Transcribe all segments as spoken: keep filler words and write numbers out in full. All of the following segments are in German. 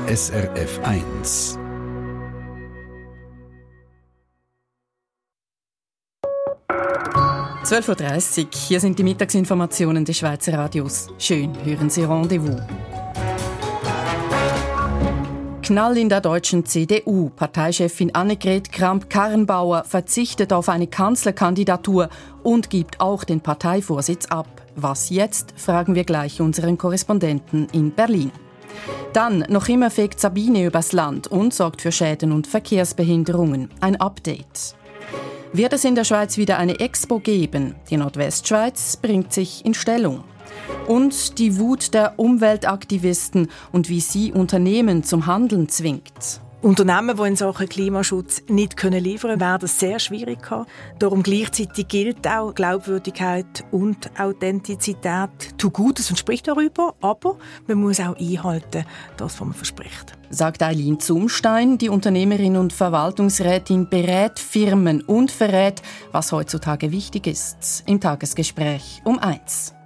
S R F eins. zwölf Uhr dreißig, hier sind die Mittagsinformationen des Schweizer Radios. Schön, hören Sie Rendezvous. Knall in der deutschen C D U. Parteichefin Annegret Kramp-Karrenbauer verzichtet auf eine Kanzlerkandidatur und gibt auch den Parteivorsitz ab. Was jetzt, fragen wir gleich unseren Korrespondenten in Berlin. Dann, noch immer fegt Sabine übers Land und sorgt für Schäden und Verkehrsbehinderungen. Ein Update. Wird es in der Schweiz wieder eine Expo geben? Die Nordwestschweiz bringt sich in Stellung. Und die Wut der Umweltaktivisten und wie sie Unternehmen zum Handeln zwingt. Unternehmen, die in Sachen Klimaschutz nicht liefern können, werden es sehr schwierig haben. Darum gleichzeitig gilt auch Glaubwürdigkeit und Authentizität. Tu Gutes und sprich darüber, aber man muss auch einhalten, das, was man verspricht. Sagt Eileen Zumstein, die Unternehmerin und Verwaltungsrätin, berät Firmen und verrät, was heutzutage wichtig ist. Im Tagesgespräch um eins.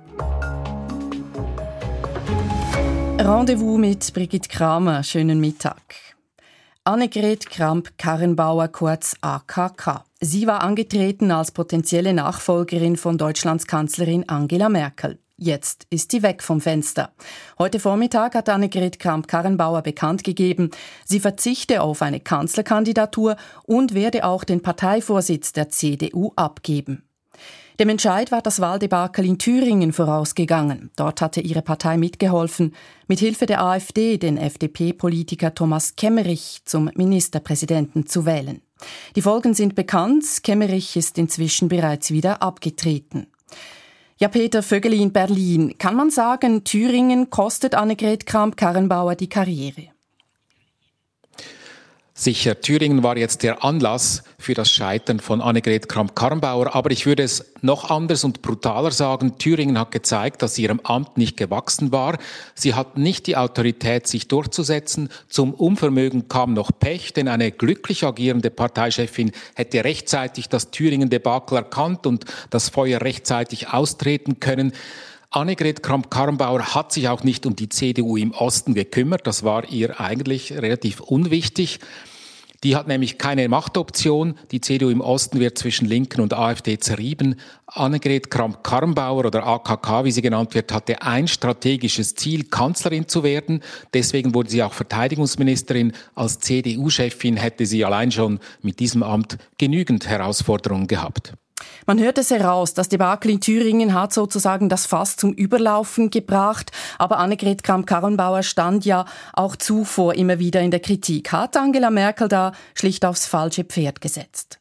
Rendezvous mit Brigitte Kramer. Schönen Mittag. Annegret Kramp-Karrenbauer, kurz A K K. Sie war angetreten als potenzielle Nachfolgerin von Deutschlands Kanzlerin Angela Merkel. Jetzt ist sie weg vom Fenster. Heute Vormittag hat Annegret Kramp-Karrenbauer bekannt gegeben, sie verzichte auf eine Kanzlerkandidatur und werde auch den Parteivorsitz der C D U abgeben. Dem Entscheid war das Wahldebakel in Thüringen vorausgegangen. Dort hatte ihre Partei mitgeholfen, mit Hilfe der AfD den F D P-Politiker Thomas Kemmerich zum Ministerpräsidenten zu wählen. Die Folgen sind bekannt. Kemmerich ist inzwischen bereits wieder abgetreten. Ja, Peter Vögeli in Berlin. Kann man sagen, Thüringen kostet Annegret Kramp-Karrenbauer die Karriere? Sicher, Thüringen war jetzt der Anlass für das Scheitern von Annegret Kramp-Karrenbauer. Aber ich würde es noch anders und brutaler sagen. Thüringen hat gezeigt, dass sie ihrem Amt nicht gewachsen war. Sie hat nicht die Autorität, sich durchzusetzen. Zum Unvermögen kam noch Pech, denn eine glücklich agierende Parteichefin hätte rechtzeitig das Thüringen-Debakel erkannt und das Feuer rechtzeitig austreten können. Annegret Kramp-Karrenbauer hat sich auch nicht um die C D U im Osten gekümmert. Das war ihr eigentlich relativ unwichtig. Die hat nämlich keine Machtoption. Die C D U im Osten wird zwischen Linken und AfD zerrieben. Annegret Kramp-Karrenbauer oder A K K, wie sie genannt wird, hatte ein strategisches Ziel, Kanzlerin zu werden. Deswegen wurde sie auch Verteidigungsministerin. Als C D U-Chefin hätte sie allein schon mit diesem Amt genügend Herausforderungen gehabt. Man hört es heraus, das Debakel in Thüringen hat sozusagen das Fass zum Überlaufen gebracht. Aber Annegret Kramp-Karrenbauer stand ja auch zuvor immer wieder in der Kritik. Hat Angela Merkel da schlicht aufs falsche Pferd gesetzt?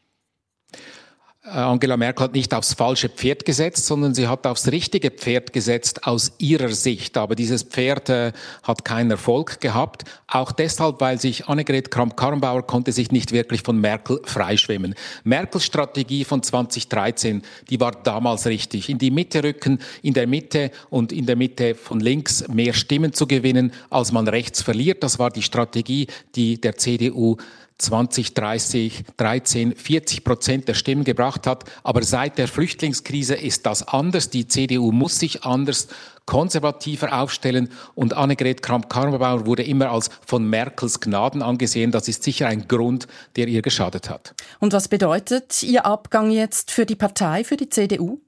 Angela Merkel hat nicht aufs falsche Pferd gesetzt, sondern sie hat aufs richtige Pferd gesetzt aus ihrer Sicht. Aber dieses Pferd äh, hat keinen Erfolg gehabt. Auch deshalb, weil sich Annegret Kramp-Karrenbauer konnte sich nicht wirklich von Merkel freischwimmen. Merkels Strategie von zwanzig dreizehn, die war damals richtig. In die Mitte rücken, in der Mitte und in der Mitte von links mehr Stimmen zu gewinnen, als man rechts verliert. Das war die Strategie, die der C D U zwanzig, dreißig, dreizehn, vierzig Prozent der Stimmen gebracht hat. Aber seit der Flüchtlingskrise ist das anders. Die C D U muss sich anders, konservativer aufstellen. Und Annegret Kramp-Karrenbauer wurde immer als von Merkels Gnaden angesehen. Das ist sicher ein Grund, der ihr geschadet hat. Und was bedeutet Ihr Abgang jetzt für die Partei, für die C D U?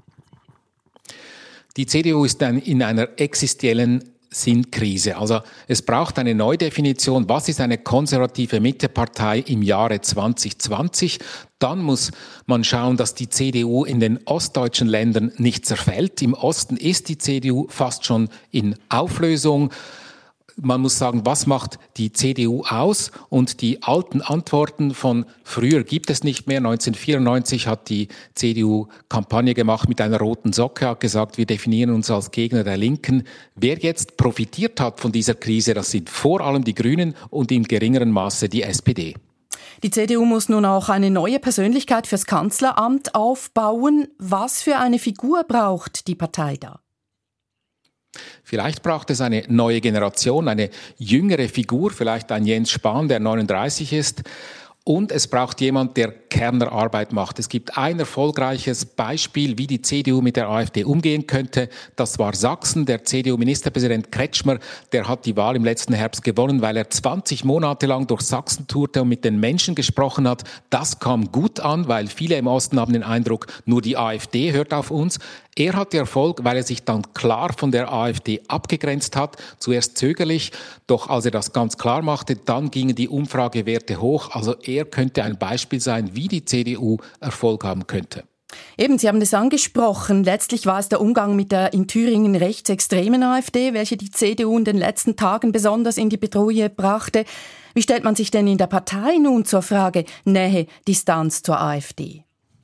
Die C D U ist in einer existenziellen Sinnkrise. Also es braucht eine Neudefinition. Was ist eine konservative Mittepartei im Jahre zwanzig zwanzig? Dann muss man schauen, dass die C D U in den ostdeutschen Ländern nicht zerfällt. Im Osten ist die C D U fast schon in Auflösung. Man muss sagen, was macht die C D U aus? Und die alten Antworten von früher gibt es nicht mehr. neunzehnhundertvierundneunzig hat die C D U Kampagne gemacht mit einer roten Socke, hat gesagt, wir definieren uns als Gegner der Linken. Wer jetzt profitiert hat von dieser Krise, das sind vor allem die Grünen und in geringerem Maße die S P D. Die C D U muss nun auch eine neue Persönlichkeit fürs Kanzleramt aufbauen. Was für eine Figur braucht die Partei da? Vielleicht braucht es eine neue Generation, eine jüngere Figur, vielleicht ein Jens Spahn, der neununddreißig ist. Und es braucht jemand, der Kernerarbeit macht. Es gibt ein erfolgreiches Beispiel, wie die C D U mit der AfD umgehen könnte. Das war Sachsen. Der C D U-Ministerpräsident Kretschmer, der hat die Wahl im letzten Herbst gewonnen, weil er zwanzig Monate lang durch Sachsen tourte und mit den Menschen gesprochen hat. Das kam gut an, weil viele im Osten haben den Eindruck, nur die AfD hört auf uns. Er hatte Erfolg, weil er sich dann klar von der AfD abgegrenzt hat, zuerst zögerlich, doch als er das ganz klar machte, dann gingen die Umfragewerte hoch. Also er könnte ein Beispiel sein, wie die C D U Erfolg haben könnte. Eben, Sie haben das angesprochen. Letztlich war es der Umgang mit der in Thüringen rechtsextremen AfD, welche die C D U in den letzten Tagen besonders in die Bredouille brachte. Wie stellt man sich denn in der Partei nun zur Frage Nähe, Distanz zur AfD?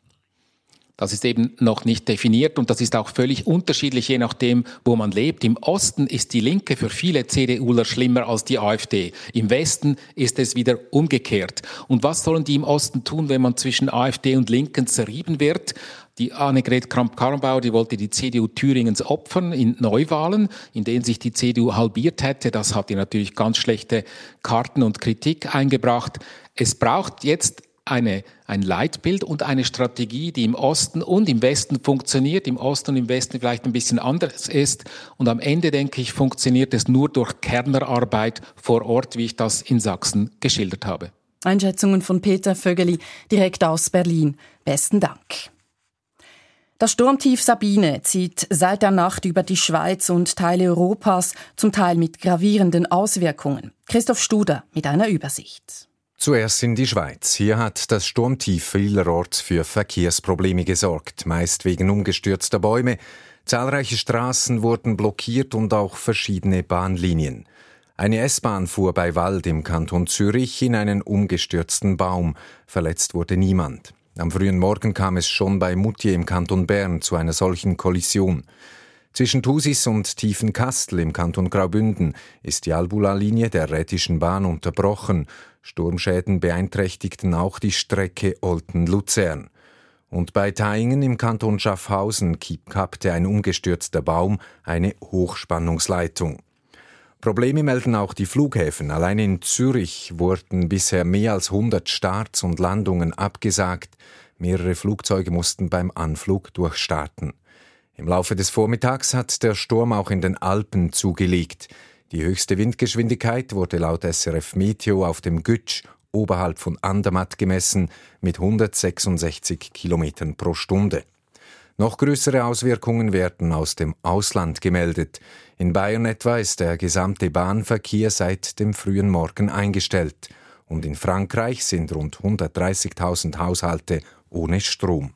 Das ist eben noch nicht definiert und das ist auch völlig unterschiedlich, je nachdem, wo man lebt. Im Osten ist die Linke für viele CDUler schlimmer als die AfD. Im Westen ist es wieder umgekehrt. Und was sollen die im Osten tun, wenn man zwischen AfD und Linken zerrieben wird? Die Annegret Kramp-Karrenbauer, die wollte die C D U Thüringens opfern in Neuwahlen, in denen sich die C D U halbiert hätte. Das hat ihr natürlich ganz schlechte Karten und Kritik eingebracht. Es braucht jetzt Eine, ein Leitbild und eine Strategie, die im Osten und im Westen funktioniert, im Osten und im Westen vielleicht ein bisschen anders ist. Und am Ende, denke ich, funktioniert es nur durch Kernerarbeit vor Ort, wie ich das in Sachsen geschildert habe. Einschätzungen von Peter Vögeli, direkt aus Berlin. Besten Dank. Das Sturmtief Sabine zieht seit der Nacht über die Schweiz und Teile Europas, zum Teil mit gravierenden Auswirkungen. Christoph Studer mit einer Übersicht. Zuerst in die Schweiz. Hier hat das Sturmtief vielerorts für Verkehrsprobleme gesorgt, meist wegen umgestürzter Bäume. Zahlreiche Straßen wurden blockiert und auch verschiedene Bahnlinien. Eine S-Bahn fuhr bei Wald im Kanton Zürich in einen umgestürzten Baum. Verletzt wurde niemand. Am frühen Morgen kam es schon bei Moutier im Kanton Bern zu einer solchen Kollision. Zwischen Thusis und Tiefenkastel im Kanton Graubünden ist die Albula-Linie der Rhätischen Bahn unterbrochen. Sturmschäden beeinträchtigten auch die Strecke Olten-Luzern. Und bei Thaingen im Kanton Schaffhausen kappte ein umgestürzter Baum eine Hochspannungsleitung. Probleme melden auch die Flughäfen. Allein in Zürich wurden bisher mehr als hundert Starts und Landungen abgesagt. Mehrere Flugzeuge mussten beim Anflug durchstarten. Im Laufe des Vormittags hat der Sturm auch in den Alpen zugelegt. Die höchste Windgeschwindigkeit wurde laut S R F Meteo auf dem Gütsch oberhalb von Andermatt gemessen mit hundertsechsundsechzig Kilometern pro Stunde. Noch größere Auswirkungen werden aus dem Ausland gemeldet. In Bayern etwa ist der gesamte Bahnverkehr seit dem frühen Morgen eingestellt. Und in Frankreich sind rund hundertdreißigtausend Haushalte ohne Strom.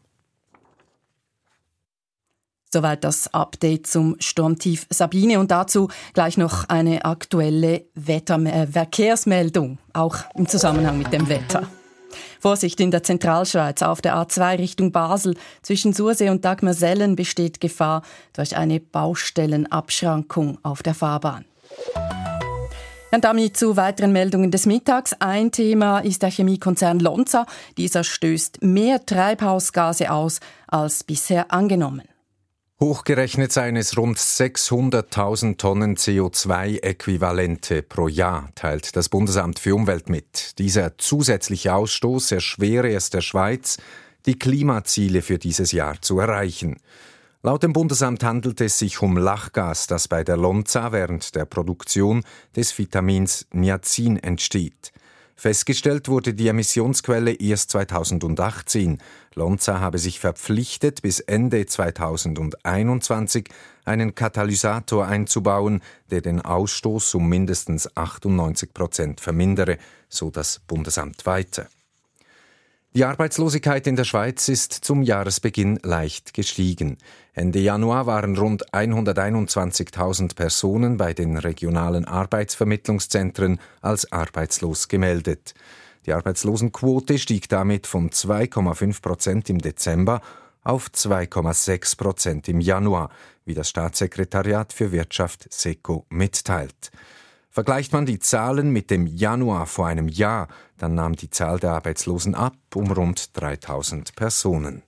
Soweit das Update zum Sturmtief Sabine und dazu gleich noch eine aktuelle Wetter- äh, Verkehrsmeldung, auch im Zusammenhang mit dem Wetter. Vorsicht in der Zentralschweiz auf der A zwei Richtung Basel. Zwischen Sursee und Dagmersellen besteht Gefahr durch eine Baustellenabschrankung auf der Fahrbahn. Und damit zu weiteren Meldungen des Mittags. Ein Thema ist der Chemiekonzern Lonza. Dieser stößt mehr Treibhausgase aus als bisher angenommen. Hochgerechnet seien es rund sechshunderttausend Tonnen C O zwei Äquivalente pro Jahr, teilt das Bundesamt für Umwelt mit. Dieser zusätzliche Ausstoß erschwere es der Schweiz, die Klimaziele für dieses Jahr zu erreichen. Laut dem Bundesamt handelt es sich um Lachgas, das bei der Lonza während der Produktion des Vitamins Niacin entsteht. Festgestellt wurde die Emissionsquelle erst zweitausendachtzehn. Lonza habe sich verpflichtet, bis Ende zweitausendeinundzwanzig einen Katalysator einzubauen, der den Ausstoß um mindestens achtundneunzig Prozent vermindere, so das Bundesamt weiter. Die Arbeitslosigkeit in der Schweiz ist zum Jahresbeginn leicht gestiegen. Ende Januar waren rund hunderteinundzwanzigtausend Personen bei den regionalen Arbeitsvermittlungszentren als arbeitslos gemeldet. Die Arbeitslosenquote stieg damit von zwei Komma fünf Prozent im Dezember auf zwei Komma sechs Prozent im Januar, wie das Staatssekretariat für Wirtschaft SECO mitteilt. Vergleicht man die Zahlen mit dem Januar vor einem Jahr, dann nahm die Zahl der Arbeitslosen ab um rund dreitausend Personen.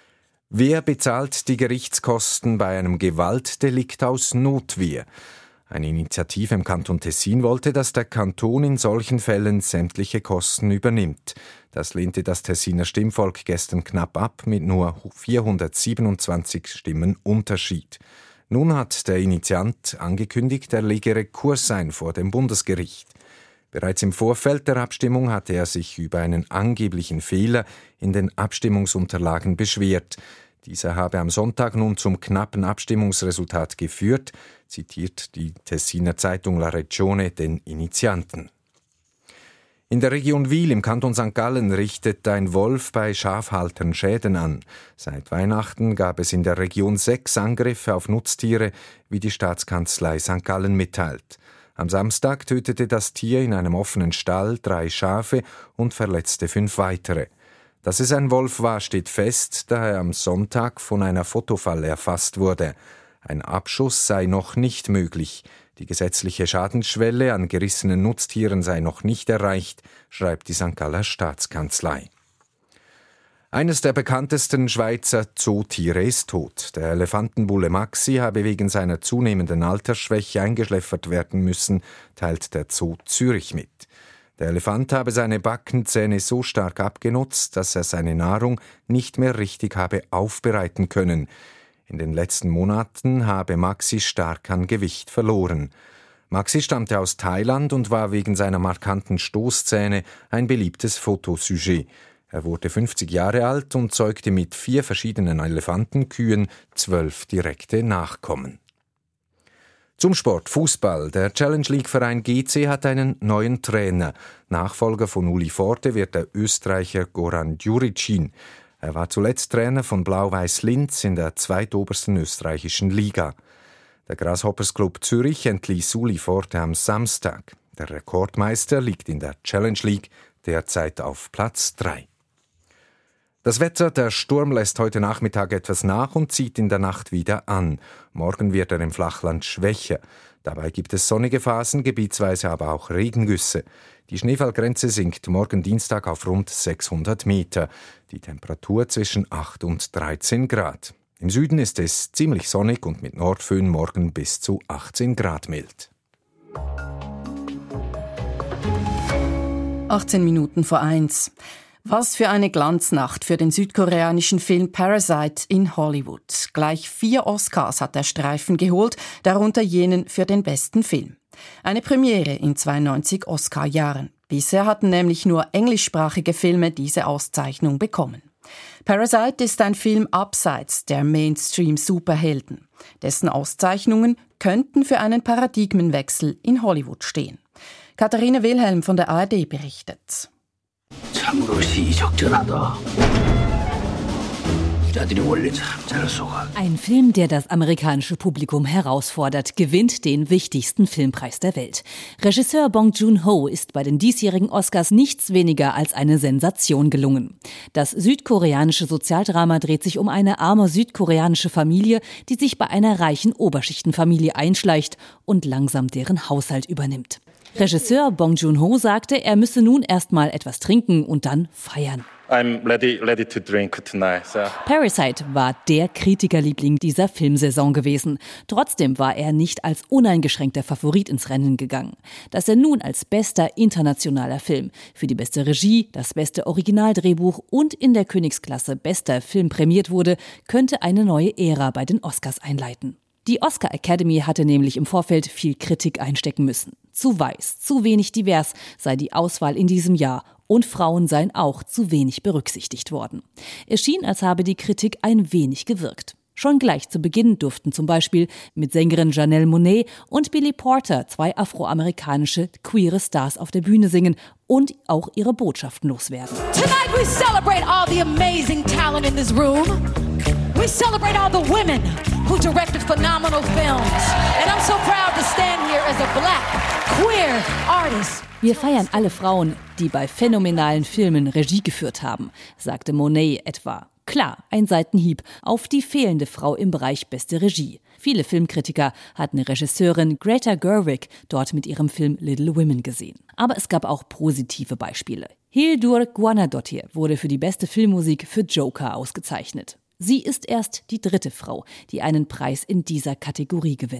Wer bezahlt die Gerichtskosten bei einem Gewaltdelikt aus Notwehr? Eine Initiative im Kanton Tessin wollte, dass der Kanton in solchen Fällen sämtliche Kosten übernimmt. Das lehnte das Tessiner Stimmvolk gestern knapp ab, mit nur vierhundertsiebenundzwanzig Stimmen Unterschied. Nun hat der Initiant angekündigt, er lege Rekurs ein vor dem Bundesgericht. Bereits im Vorfeld der Abstimmung hatte er sich über einen angeblichen Fehler in den Abstimmungsunterlagen beschwert. Dieser habe am Sonntag nun zum knappen Abstimmungsresultat geführt, zitiert die Tessiner Zeitung La Regione den Initianten. In der Region Wil im Kanton Sankt Gallen richtet ein Wolf bei Schafhaltern Schäden an. Seit Weihnachten gab es in der Region sechs Angriffe auf Nutztiere, wie die Staatskanzlei Sankt Gallen mitteilt. Am Samstag tötete das Tier in einem offenen Stall drei Schafe und verletzte fünf weitere. Dass es ein Wolf war, steht fest, da er am Sonntag von einer Fotofalle erfasst wurde. Ein Abschuss sei noch nicht möglich. Die gesetzliche Schadensschwelle an gerissenen Nutztieren sei noch nicht erreicht, schreibt die Sankt Galler Staatskanzlei. Eines der bekanntesten Schweizer Zootiere ist tot. Der Elefantenbulle Maxi habe wegen seiner zunehmenden Altersschwäche eingeschläfert werden müssen, teilt der Zoo Zürich mit. Der Elefant habe seine Backenzähne so stark abgenutzt, dass er seine Nahrung nicht mehr richtig habe aufbereiten können. In den letzten Monaten habe Maxi stark an Gewicht verloren. Maxi stammte aus Thailand und war wegen seiner markanten Stoßzähne ein beliebtes Fotosujet. Er wurde fünfzig Jahre alt und zeugte mit vier verschiedenen Elefantenkühen zwölf direkte Nachkommen. Zum Sport Fußball. Der Challenge League-Verein G C hat einen neuen Trainer. Nachfolger von Uli Forte wird der Österreicher Goran Djuricin. Er war zuletzt Trainer von Blau-Weiß Linz in der zweitobersten österreichischen Liga. Der Grasshoppers Club Zürich entließ Uli Forte am Samstag. Der Rekordmeister liegt in der Challenge League derzeit auf Platz drei. Das Wetter, der Sturm lässt heute Nachmittag etwas nach und zieht in der Nacht wieder an. Morgen wird er im Flachland schwächer. Dabei gibt es sonnige Phasen, gebietsweise aber auch Regengüsse. Die Schneefallgrenze sinkt morgen Dienstag auf rund sechshundert Meter. Die Temperatur zwischen acht und dreizehn Grad. Im Süden ist es ziemlich sonnig und mit Nordföhn morgen bis zu achtzehn Grad mild. achtzehn Minuten vor eins. Was für eine Glanznacht für den südkoreanischen Film Parasite in Hollywood. Gleich vier Oscars hat der Streifen geholt, darunter jenen für den besten Film. Eine Premiere in zweiundneunzig Oscar-Jahren. Bisher hatten nämlich nur englischsprachige Filme diese Auszeichnung bekommen. Parasite ist ein Film abseits der Mainstream-Superhelden. Dessen Auszeichnungen könnten für einen Paradigmenwechsel in Hollywood stehen. Katharina Wilhelm von der A R D berichtet. Ein Film, der das amerikanische Publikum herausfordert, gewinnt den wichtigsten Filmpreis der Welt. Regisseur Bong Joon-ho ist bei den diesjährigen Oscars nichts weniger als eine Sensation gelungen. Das südkoreanische Sozialdrama dreht sich um eine arme südkoreanische Familie, die sich bei einer reichen Oberschichtenfamilie einschleicht und langsam deren Haushalt übernimmt. Regisseur Bong Joon-ho sagte, er müsse nun erst mal etwas trinken und dann feiern. I'm ready, ready to drink tonight. So. Parasite war der Kritikerliebling dieser Filmsaison gewesen. Trotzdem war er nicht als uneingeschränkter Favorit ins Rennen gegangen. Dass er nun als bester internationaler Film für die beste Regie, das beste Originaldrehbuch und in der Königsklasse bester Film prämiert wurde, könnte eine neue Ära bei den Oscars einleiten. Die Oscar Academy hatte nämlich im Vorfeld viel Kritik einstecken müssen. Zu weiß, zu wenig divers sei die Auswahl in diesem Jahr und Frauen seien auch zu wenig berücksichtigt worden. Es schien, als habe die Kritik ein wenig gewirkt. Schon gleich zu Beginn durften zum Beispiel mit Sängerin Janelle Monáe und Billy Porter zwei afroamerikanische queere Stars auf der Bühne singen und auch ihre Botschaften loswerden. Tonight we celebrate all the amazing talent in this room. We celebrate all the women who directed phenomenal films. And I'm so proud to stand here as a black, queer artist. Wir feiern alle Frauen, die bei phänomenalen Filmen Regie geführt haben, sagte Monáe etwa. Klar, ein Seitenhieb auf die fehlende Frau im Bereich beste Regie. Viele Filmkritiker hatten Regisseurin Greta Gerwig dort mit ihrem Film Little Women gesehen. Aber es gab auch positive Beispiele. Hildur Guðnadóttir wurde für die beste Filmmusik für Joker ausgezeichnet. Sie ist erst die dritte Frau, die einen Preis in dieser Kategorie gewinnt.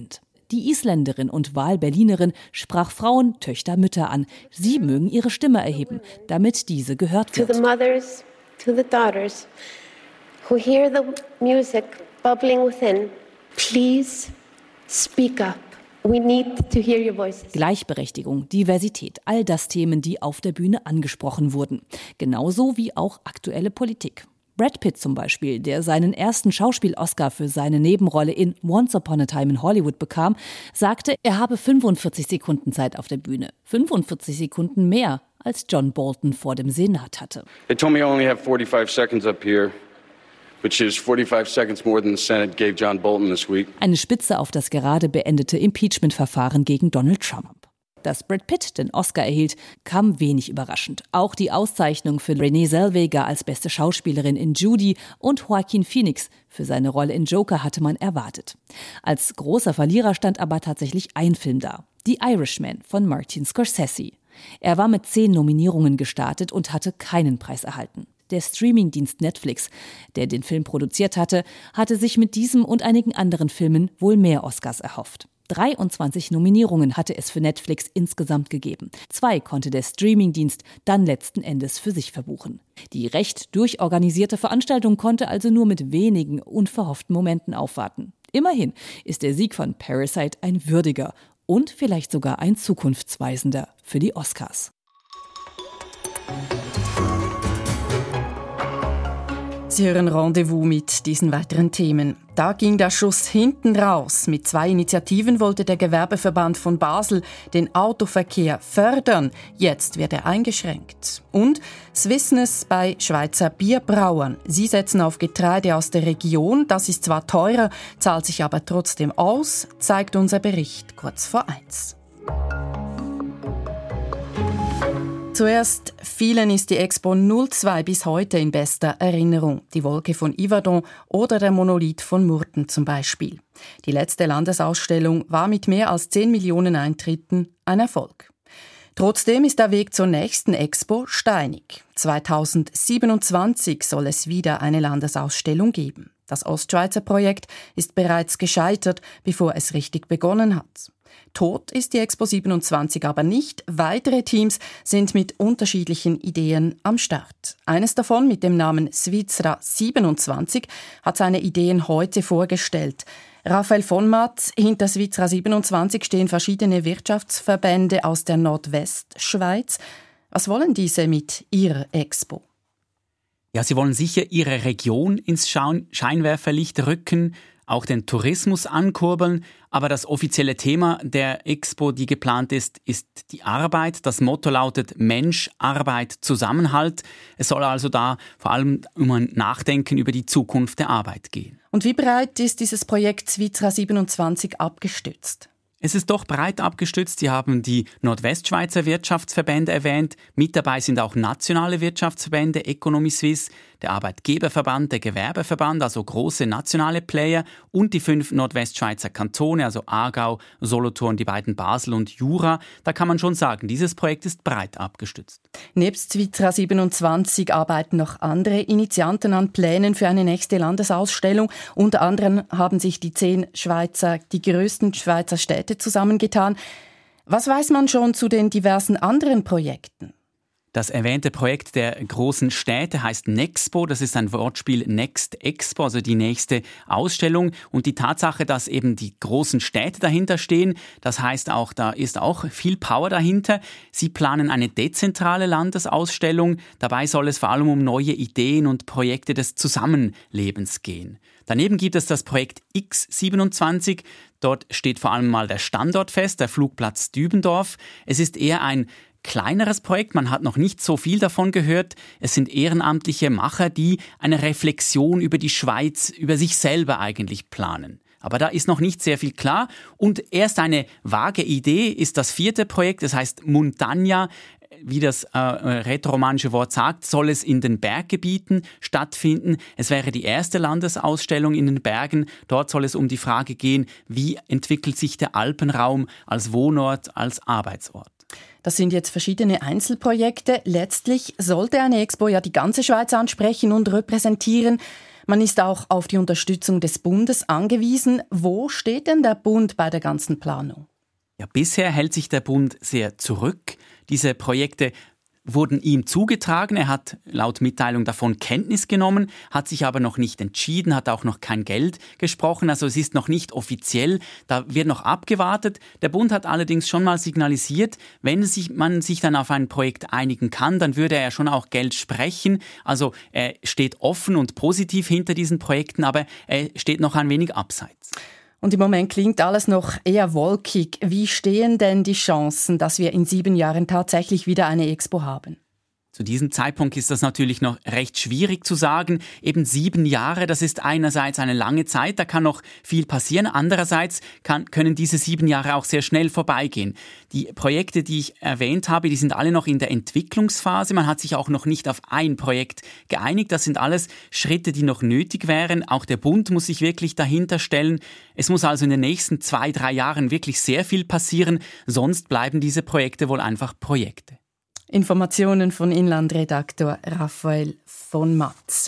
Die Isländerin und Wahl-Berlinerin sprach Frauen, Töchter, Mütter an. Sie mögen ihre Stimme erheben, damit diese gehört wird. To the mothers, to the daughters who hear the music bubbling within, please speak up. We need to hear your voices. Gleichberechtigung, Diversität, all das Themen, die auf der Bühne angesprochen wurden. Genauso wie auch aktuelle Politik. Brad Pitt zum Beispiel, der seinen ersten Schauspiel-Oscar für seine Nebenrolle in Once Upon a Time in Hollywood bekam, sagte, er habe fünfundvierzig Sekunden Zeit auf der Bühne. fünfundvierzig Sekunden mehr, als John Bolton vor dem Senat hatte. They told me I only have forty-five seconds up here. Which is forty-five seconds more than the Senate gave John Bolton this week. Eine Spitze auf das gerade beendete Impeachment-Verfahren gegen Donald Trump. Dass Brad Pitt den Oscar erhielt, kam wenig überraschend. Auch die Auszeichnung für Renée Zellweger als beste Schauspielerin in Judy und Joaquin Phoenix für seine Rolle in Joker hatte man erwartet. Als großer Verlierer stand aber tatsächlich ein Film da: The Irishman von Martin Scorsese. Er war mit zehn Nominierungen gestartet und hatte keinen Preis erhalten. Der Streamingdienst Netflix, der den Film produziert hatte, hatte sich mit diesem und einigen anderen Filmen wohl mehr Oscars erhofft. dreiundzwanzig Nominierungen hatte es für Netflix insgesamt gegeben. Zwei konnte der Streamingdienst dann letzten Endes für sich verbuchen. Die recht durchorganisierte Veranstaltung konnte also nur mit wenigen unverhofften Momenten aufwarten. Immerhin ist der Sieg von Parasite ein würdiger und vielleicht sogar ein zukunftsweisender für die Oscars. Sie hören Rendezvous mit diesen weiteren Themen. Da ging der Schuss hinten raus. Mit zwei Initiativen wollte der Gewerbeverband von Basel den Autoverkehr fördern. Jetzt wird er eingeschränkt. Und Swissness bei Schweizer Bierbrauern. Sie setzen auf Getreide aus der Region. Das ist zwar teurer, zahlt sich aber trotzdem aus, zeigt unser Bericht kurz vor eins. Zuerst, vielen ist die Expo null zwei bis heute in bester Erinnerung. Die Wolke von Yverdon oder der Monolith von Murten zum Beispiel. Die letzte Landesausstellung war mit mehr als zehn Millionen Eintritten ein Erfolg. Trotzdem ist der Weg zur nächsten Expo steinig. zweitausendsiebenundzwanzig soll es wieder eine Landesausstellung geben. Das Ostschweizer Projekt ist bereits gescheitert, bevor es richtig begonnen hat. Tot ist die Expo siebenundzwanzig aber nicht. Weitere Teams sind mit unterschiedlichen Ideen am Start. Eines davon mit dem Namen Svizra siebenundzwanzig hat seine Ideen heute vorgestellt. Raphael von Matt, hinter Svizra siebenundzwanzig stehen verschiedene Wirtschaftsverbände aus der Nordwestschweiz. Was wollen diese mit ihrer Expo? Ja, sie wollen sicher ihre Region ins Scheinwerferlicht rücken, auch den Tourismus ankurbeln. Aber das offizielle Thema der Expo, die geplant ist, ist die Arbeit. Das Motto lautet Mensch, Arbeit, Zusammenhalt. Es soll also da vor allem um ein Nachdenken über die Zukunft der Arbeit gehen. Und wie breit ist dieses Projekt Svizra siebenundzwanzig abgestützt? Es ist doch breit abgestützt. Sie haben die Nordwestschweizer Wirtschaftsverbände erwähnt. Mit dabei sind auch nationale Wirtschaftsverbände, Economy Suisse, der Arbeitgeberverband, der Gewerbeverband, also große nationale Player und die fünf Nordwestschweizer Kantone, also Aargau, Solothurn, die beiden Basel und Jura. Da kann man schon sagen, dieses Projekt ist breit abgestützt. Nebst Svizra siebenundzwanzig arbeiten noch andere Initianten an Plänen für eine nächste Landesausstellung. Unter anderem haben sich die zehn Schweizer, die größten Schweizer Städte zusammengetan. Was weiß man schon zu den diversen anderen Projekten? Das erwähnte Projekt der großen Städte heißt Nexpo. Das ist ein Wortspiel Next Expo, also die nächste Ausstellung. Und die Tatsache, dass eben die großen Städte dahinter stehen, das heißt auch, da ist auch viel Power dahinter. Sie planen eine dezentrale Landesausstellung. Dabei soll es vor allem um neue Ideen und Projekte des Zusammenlebens gehen. Daneben gibt es das Projekt X siebenundzwanzig. Dort steht vor allem mal der Standort fest, der Flugplatz Dübendorf. Es ist eher ein kleineres Projekt, man hat noch nicht so viel davon gehört. Es sind ehrenamtliche Macher, die eine Reflexion über die Schweiz, über sich selber eigentlich planen. Aber da ist noch nicht sehr viel klar. Und erst eine vage Idee ist das vierte Projekt, das heißt Montagna. Wie das äh, rätoromanische Wort sagt, soll es in den Berggebieten stattfinden. Es wäre die erste Landesausstellung in den Bergen. Dort soll es um die Frage gehen, wie entwickelt sich der Alpenraum als Wohnort, als Arbeitsort. Das sind jetzt verschiedene Einzelprojekte. Letztlich sollte eine Expo ja die ganze Schweiz ansprechen und repräsentieren. Man ist auch auf die Unterstützung des Bundes angewiesen. Wo steht denn der Bund bei der ganzen Planung? Ja, bisher hält sich der Bund sehr zurück. Diese Projekte wurden ihm zugetragen. Er hat laut Mitteilung davon Kenntnis genommen, hat sich aber noch nicht entschieden, hat auch noch kein Geld gesprochen. Also es ist noch nicht offiziell, da wird noch abgewartet. Der Bund hat allerdings schon mal signalisiert, wenn sich, man sich dann auf ein Projekt einigen kann, dann würde er schon auch Geld sprechen. Also er steht offen und positiv hinter diesen Projekten, aber er steht noch ein wenig abseits. Und im Moment klingt alles noch eher wolkig. Wie stehen denn die Chancen, dass wir in sieben Jahren tatsächlich wieder eine Expo haben? Zu diesem Zeitpunkt ist das natürlich noch recht schwierig zu sagen. Eben sieben Jahre, das ist einerseits eine lange Zeit, da kann noch viel passieren. Andererseits kann, können diese sieben Jahre auch sehr schnell vorbeigehen. Die Projekte, die ich erwähnt habe, die sind alle noch in der Entwicklungsphase. Man hat sich auch noch nicht auf ein Projekt geeinigt. Das sind alles Schritte, die noch nötig wären. Auch der Bund muss sich wirklich dahinter stellen. Es muss also in den nächsten zwei, drei Jahren wirklich sehr viel passieren. Sonst bleiben diese Projekte wohl einfach Projekte. Informationen von Inlandredaktor Raphael von Matz.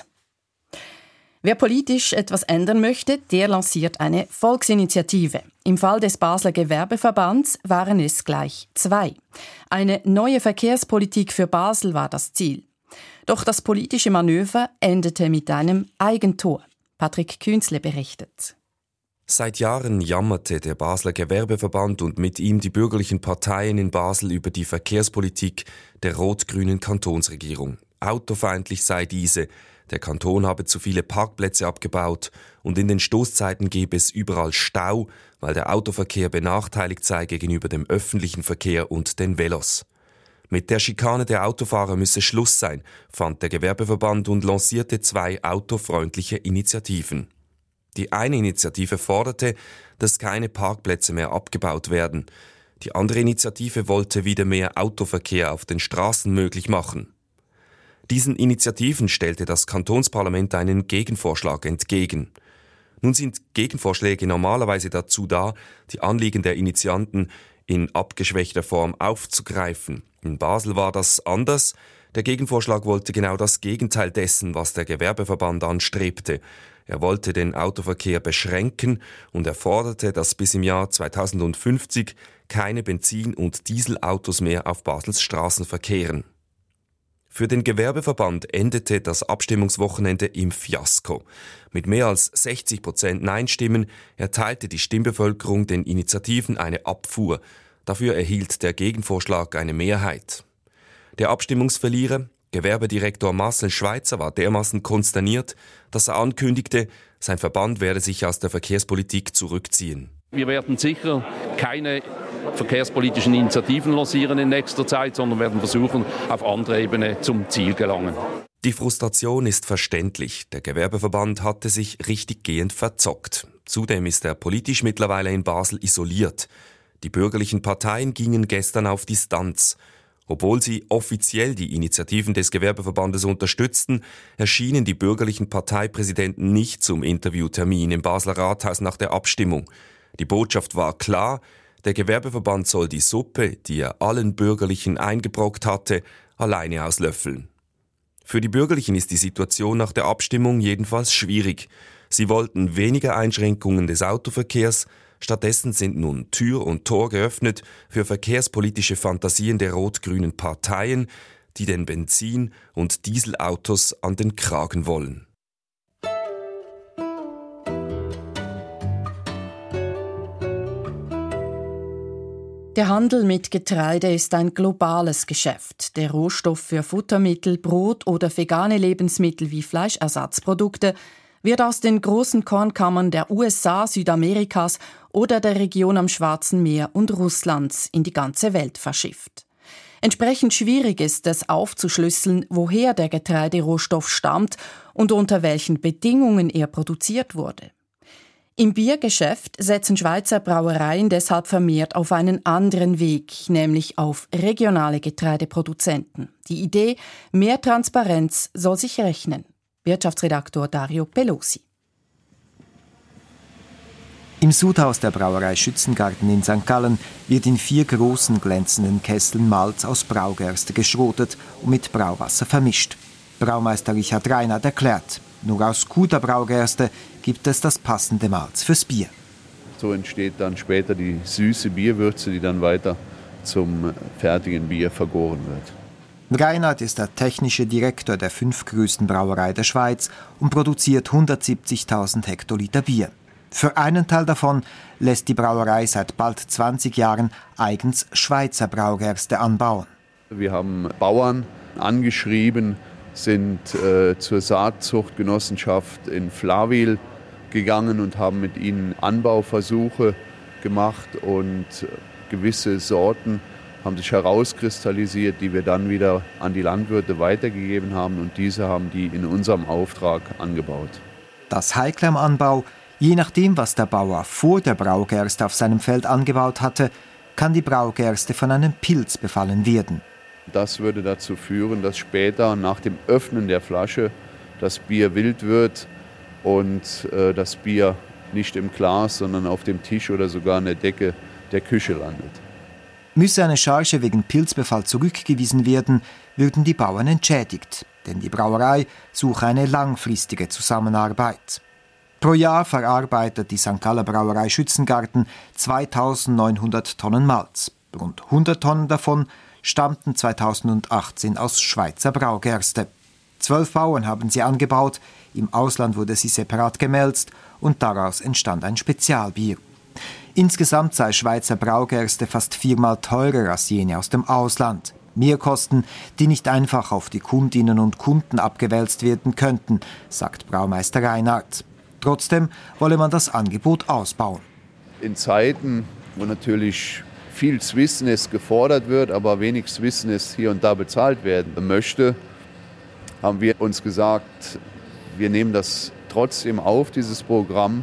Wer politisch etwas ändern möchte, der lanciert eine Volksinitiative. Im Fall des Basler Gewerbeverbands waren es gleich zwei. Eine neue Verkehrspolitik für Basel war das Ziel. Doch das politische Manöver endete mit einem Eigentor. Patrick Künzle berichtet. Seit Jahren jammerte der Basler Gewerbeverband und mit ihm die bürgerlichen Parteien in Basel über die Verkehrspolitik der rot-grünen Kantonsregierung. Autofeindlich sei diese, der Kanton habe zu viele Parkplätze abgebaut und in den Stoßzeiten gebe es überall Stau, weil der Autoverkehr benachteiligt sei gegenüber dem öffentlichen Verkehr und den Velos. Mit der Schikane der Autofahrer müsse Schluss sein, fand der Gewerbeverband und lancierte zwei autofreundliche Initiativen. Die eine Initiative forderte, dass keine Parkplätze mehr abgebaut werden. Die andere Initiative wollte wieder mehr Autoverkehr auf den Straßen möglich machen. Diesen Initiativen stellte das Kantonsparlament einen Gegenvorschlag entgegen. Nun sind Gegenvorschläge normalerweise dazu da, die Anliegen der Initianten in abgeschwächter Form aufzugreifen. In Basel war das anders. Der Gegenvorschlag wollte genau das Gegenteil dessen, was der Gewerbeverband anstrebte. Er wollte den Autoverkehr beschränken und er forderte, dass bis im Jahr zweitausendfünfzig keine Benzin- und Dieselautos mehr auf Basels Straßen verkehren. Für den Gewerbeverband endete das Abstimmungswochenende im Fiasko. Mit mehr als sechzig Prozent Nein-Stimmen erteilte die Stimmbevölkerung den Initiativen eine Abfuhr. Dafür erhielt der Gegenvorschlag eine Mehrheit. Der Abstimmungsverlierer, Gewerbedirektor Marcel Schweizer, war dermaßen konsterniert, dass er ankündigte, sein Verband werde sich aus der Verkehrspolitik zurückziehen. Wir werden sicher keine verkehrspolitischen Initiativen lancieren in nächster Zeit, sondern werden versuchen, auf anderer Ebene zum Ziel gelangen. Die Frustration ist verständlich. Der Gewerbeverband hatte sich richtiggehend verzockt. Zudem ist er politisch mittlerweile in Basel isoliert. Die bürgerlichen Parteien gingen gestern auf Distanz. Obwohl sie offiziell die Initiativen des Gewerbeverbandes unterstützten, erschienen die bürgerlichen Parteipräsidenten nicht zum Interviewtermin im Basler Rathaus nach der Abstimmung. Die Botschaft war klar, der Gewerbeverband soll die Suppe, die er allen Bürgerlichen eingebrockt hatte, alleine auslöffeln. Für die Bürgerlichen ist die Situation nach der Abstimmung jedenfalls schwierig. Sie wollten weniger Einschränkungen des Autoverkehrs, stattdessen sind nun Tür und Tor geöffnet für verkehrspolitische Fantasien der rot-grünen Parteien, die den Benzin- und Dieselautos an den Kragen wollen. Der Handel mit Getreide ist ein globales Geschäft. Der Rohstoff für Futtermittel, Brot oder vegane Lebensmittel wie Fleischersatzprodukte wird aus den großen Kornkammern der U S A, Südamerikas oder der Region am Schwarzen Meer und Russlands in die ganze Welt verschifft. Entsprechend schwierig ist es aufzuschlüsseln, woher der Getreiderohstoff stammt und unter welchen Bedingungen er produziert wurde. Im Biergeschäft setzen Schweizer Brauereien deshalb vermehrt auf einen anderen Weg, nämlich auf regionale Getreideproduzenten. Die Idee, mehr Transparenz soll sich rechnen. Wirtschaftsredaktor Dario Pelosi. Im Sudhaus der Brauerei Schützengarten in Sankt Gallen wird in vier großen glänzenden Kesseln Malz aus Braugerste geschrotet und mit Brauwasser vermischt. Braumeister Richard Reinhardt erklärt, Nur aus guter Braugerste gibt es das passende Malz fürs Bier. So entsteht dann später die süße Bierwürze, die dann weiter zum fertigen Bier vergoren wird. Reinhard ist der technische Direktor der fünftgrößten Brauerei der Schweiz und produziert hundertsiebzigtausend Hektoliter Bier. Für einen Teil davon lässt die Brauerei seit bald zwanzig Jahren eigens Schweizer Braugerste anbauen. Wir haben Bauern angeschrieben, sind äh, zur Saatzuchtgenossenschaft in Flawil gegangen und haben mit ihnen Anbauversuche gemacht und gewisse Sorten haben sich herauskristallisiert, die wir dann wieder an die Landwirte weitergegeben haben und diese haben die in unserem Auftrag angebaut. Das Heikle am Anbau: Je nachdem, was der Bauer vor der Braugerste auf seinem Feld angebaut hatte, kann die Braugerste von einem Pilz befallen werden. Das würde dazu führen, dass später nach dem Öffnen der Flasche das Bier wild wird und äh, das Bier nicht im Glas, sondern auf dem Tisch oder sogar an der Decke der Küche landet. Müsse eine Charge wegen Pilzbefall zurückgewiesen werden, würden die Bauern entschädigt, denn die Brauerei suche eine langfristige Zusammenarbeit. Pro Jahr verarbeitet die Sankt Galler Brauerei Schützengarten zweitausendneunhundert Tonnen Malz. Rund hundert Tonnen davon stammten zweitausendachtzehn aus Schweizer Braugerste. Zwölf Bauern haben sie angebaut, im Ausland wurde sie separat gemälzt und daraus entstand ein Spezialbier. Insgesamt sei Schweizer Braugerste fast viermal teurer als jene aus dem Ausland. Mehrkosten, die nicht einfach auf die Kundinnen und Kunden abgewälzt werden könnten, sagt Braumeister Reinhard. Trotzdem wolle man das Angebot ausbauen. In Zeiten, wo natürlich viel Swissness gefordert wird, aber wenig Swissness hier und da bezahlt werden möchte, haben wir uns gesagt, wir nehmen das trotzdem auf, dieses Programm,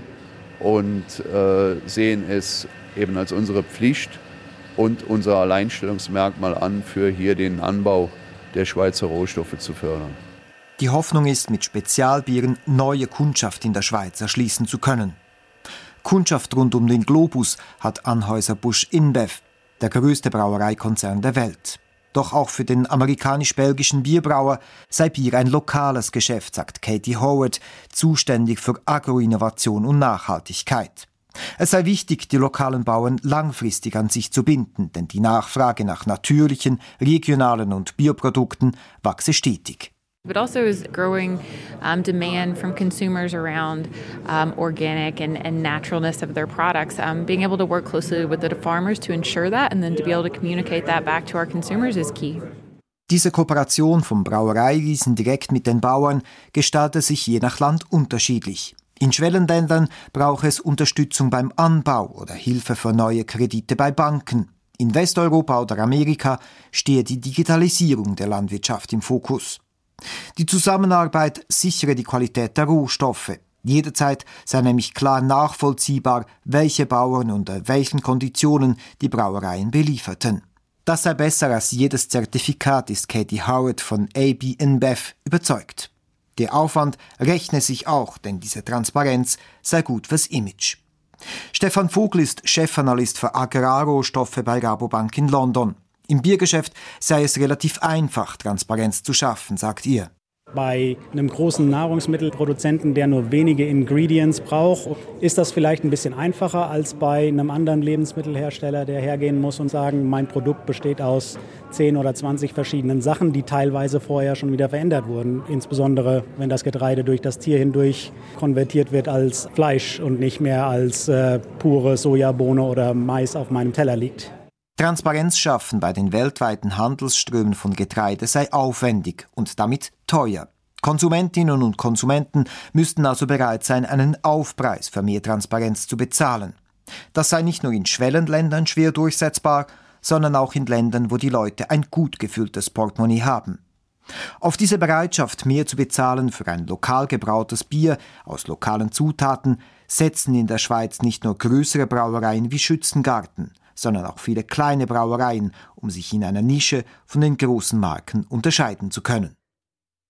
und äh, sehen es eben als unsere Pflicht und unser Alleinstellungsmerkmal an, für hier den Anbau der Schweizer Rohstoffe zu fördern. Die Hoffnung ist, mit Spezialbieren neue Kundschaft in der Schweiz erschließen zu können. Kundschaft rund um den Globus hat Anheuser-Busch InBev, der größte Brauereikonzern der Welt. Doch auch für den amerikanisch-belgischen Bierbrauer sei Bier ein lokales Geschäft, sagt Katie Howard, zuständig für Agroinnovation und Nachhaltigkeit. Es sei wichtig, die lokalen Bauern langfristig an sich zu binden, denn die Nachfrage nach natürlichen, regionalen und Bioprodukten wachse stetig. But also is growing um, demand from consumers around um, organic and, and naturalness of their products. Um, being able to work closely with the farmers to ensure that and then to be able to communicate that back to our consumers is key. Diese Kooperation vom Brauereiriesen direkt mit den Bauern gestalte sich je nach Land unterschiedlich. In Schwellenländern brauche es Unterstützung beim Anbau oder Hilfe für neue Kredite bei Banken. In Westeuropa oder Amerika stehe die Digitalisierung der Landwirtschaft im Fokus. Die Zusammenarbeit sichere die Qualität der Rohstoffe. Jederzeit sei nämlich klar nachvollziehbar, welche Bauern unter welchen Konditionen die Brauereien belieferten. Das sei besser als jedes Zertifikat, ist Katie Howard von A B InBev überzeugt. Der Aufwand rechne sich auch, denn diese Transparenz sei gut fürs Image. Stefan Vogel ist Chefanalyst für Agrarrohstoffe bei Rabobank in London. Im Biergeschäft sei es relativ einfach, Transparenz zu schaffen, sagt ihr. Bei einem großen Nahrungsmittelproduzenten, der nur wenige Ingredients braucht, ist das vielleicht ein bisschen einfacher als bei einem anderen Lebensmittelhersteller, der hergehen muss und sagen, mein Produkt besteht aus zehn oder zwanzig verschiedenen Sachen, die teilweise vorher schon wieder verändert wurden. Insbesondere, wenn das Getreide durch das Tier hindurch konvertiert wird als Fleisch und nicht mehr als äh, pure Sojabohne oder Mais auf meinem Teller liegt. Transparenz schaffen bei den weltweiten Handelsströmen von Getreide sei aufwendig und damit teuer. Konsumentinnen und Konsumenten müssten also bereit sein, einen Aufpreis für mehr Transparenz zu bezahlen. Das sei nicht nur in Schwellenländern schwer durchsetzbar, sondern auch in Ländern, wo die Leute ein gut gefülltes Portemonnaie haben. Auf diese Bereitschaft, mehr zu bezahlen für ein lokal gebrautes Bier aus lokalen Zutaten, setzen in der Schweiz nicht nur größere Brauereien wie Schützengarten, sondern auch viele kleine Brauereien, um sich in einer Nische von den großen Marken unterscheiden zu können.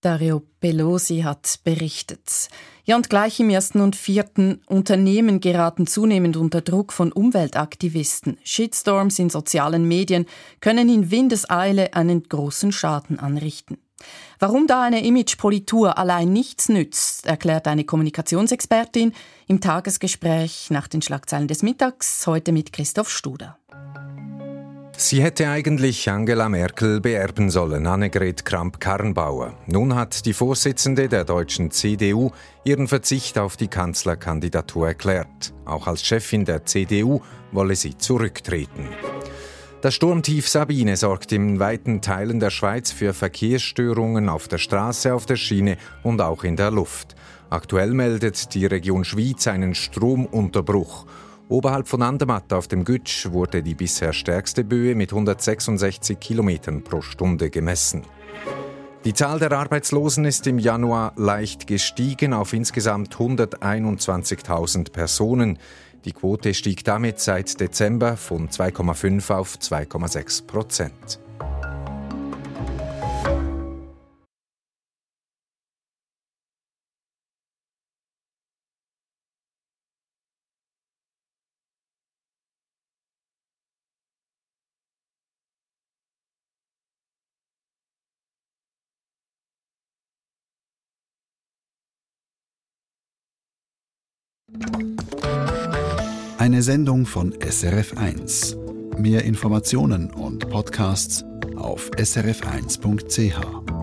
Dario Pelosi hat berichtet. Ja, und gleich im ersten und vierten Unternehmen geraten zunehmend unter Druck von Umweltaktivisten. Shitstorms in sozialen Medien können in Windeseile einen großen Schaden anrichten. Warum da eine Imagepolitur allein nichts nützt, erklärt eine Kommunikationsexpertin im Tagesgespräch nach den Schlagzeilen des Mittags, heute mit Christoph Studer. Sie hätte eigentlich Angela Merkel beerben sollen, Annegret Kramp-Karrenbauer. Nun hat die Vorsitzende der deutschen C D U ihren Verzicht auf die Kanzlerkandidatur erklärt. Auch als Chefin der C D U wolle sie zurücktreten. Das Sturmtief Sabine sorgt in weiten Teilen der Schweiz für Verkehrsstörungen auf der Straße, auf der Schiene und auch in der Luft. Aktuell meldet die Region Schwyz einen Stromunterbruch. Oberhalb von Andermatt auf dem Gütsch wurde die bisher stärkste Böe mit hundertsechsundsechzig Kilometern pro Stunde gemessen. Die Zahl der Arbeitslosen ist im Januar leicht gestiegen auf insgesamt hunderteinundzwanzigtausend Personen. Die Quote stieg damit seit Dezember von zwei Komma fünf auf zwei Komma sechs Prozent. Eine Sendung von S R F eins. Mehr Informationen und Podcasts auf s r f eins punkt c h.